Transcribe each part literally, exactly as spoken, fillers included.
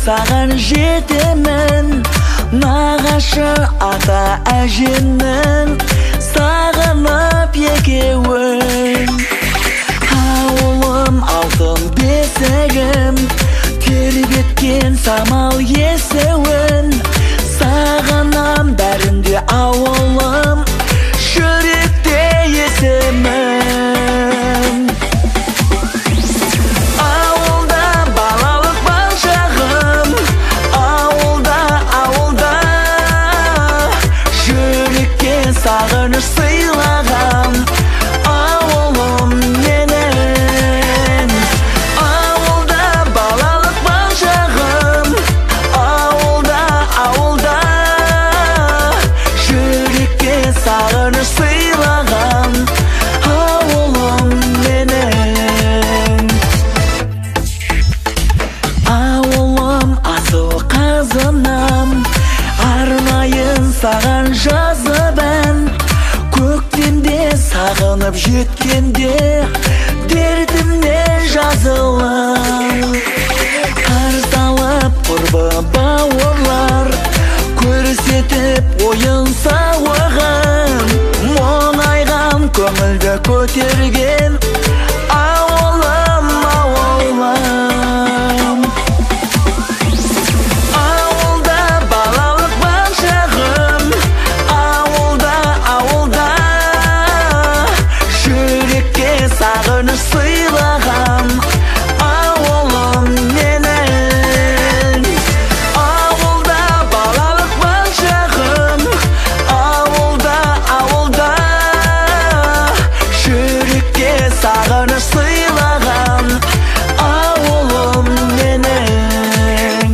саған жетемін, нағашы ата әжемнің сағынып екеуін. Ауылым алтын бесігім, тербеткен самал есеуін. Сағынам бәрінде ауылым, жүректе есімін. Ауылда балалық бал шағым, ауылда, ауылда жүрекке сағыныш сыйлағам. Ауылым менің, ауылда балалық бал шағым, ауылда, ауылда жүрекке сағыныш сыйлағам. Ауылым менің, ауылым асыл қазынам, арнайын саған жазып ән. Көктемде сағынып жеткенде дертімнен жазылып. Қарыз алып құрбы бауырлар көрсетіп ойын сауығын. Мұңайған көңілді көтерген ауылым, ауылым. Ауылда балалық бал шағым, ауылда, ауылда жүрекке сағыныш сыйлағам. Ауылым менің, ауылда балалық бал шағым, ауылда, ауылда жүрекке сағыныш сыйлағам. Ауылым менің.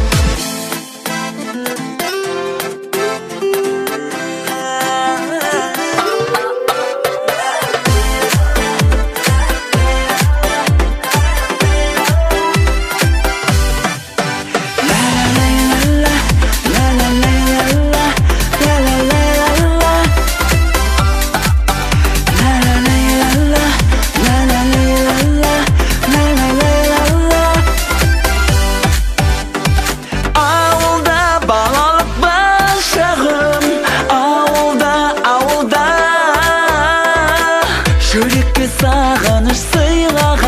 Ауылда балалық бал шағым, ауылда, ауылда жүрекке сағыныш сыйлағам.